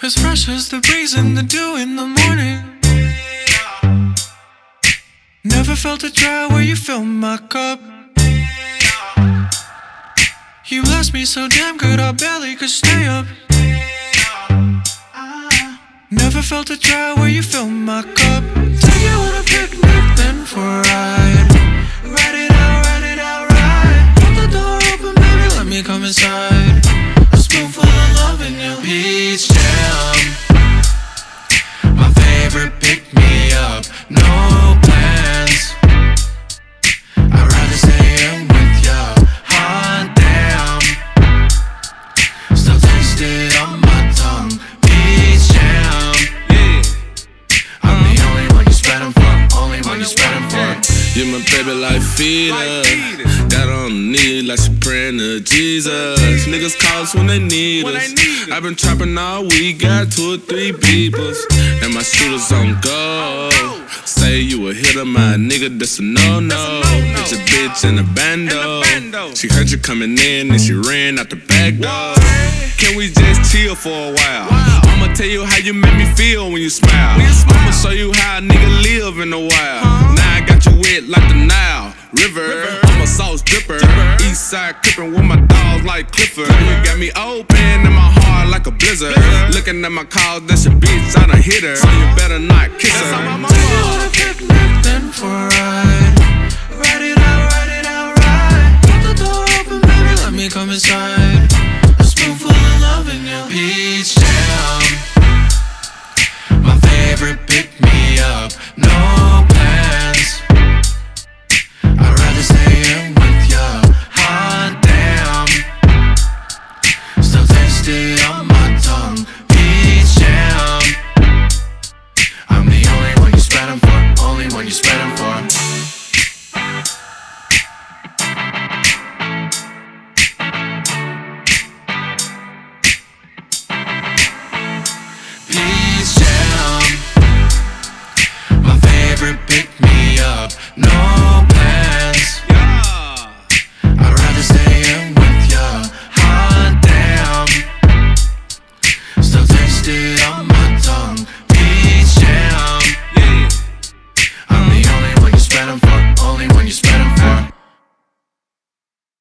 as fresh as the breeze and the dew in the morning. Never felt a dry where you fill my cup. You bless me so damn good I barely could stay up. Never felt a dry where you fill my cup. Take you on a picnic, then for a ride. Ride it out, ride. Keep the door open, baby, let me come inside. A spoonful of love in your peach jam. My favorite pick-me-up, no plans. I'd rather stay in with ya, hot damn. Still taste it on my tongue, peach jam. Yeah, I'm the only one you spreadin' for, only one you spreadin' for. You my baby like feeder, got on the knee like she praying to Jesus. Niggas call us when they need us. I've been trapping all week, got 2 or 3 beepers, and my shooters on go. Say you a hitter, my nigga, that's a no-no. Bitch a bitch in a bando. She heard you coming in and she ran out the back door. Can we just chill for a while? I'ma tell you how you make me feel when you smile. I'ma show you how a nigga live in the wild. Now I got you wet like the Nile River. I'm a sauce dripper. East side crippin' with my dogs like Clifford. You got me open in my heart like a blizzard. Looking at my calls, that's your bitch, I done hit her. So you better not kiss her. Take you on a picnic, then for a ride. Ride it out, ride. Keep the door open, baby, let me come inside. A spoonful of love in your peach jam. My favorite pick-me-up, no plans. I'd rather stay in with ya, hot damn. Still taste it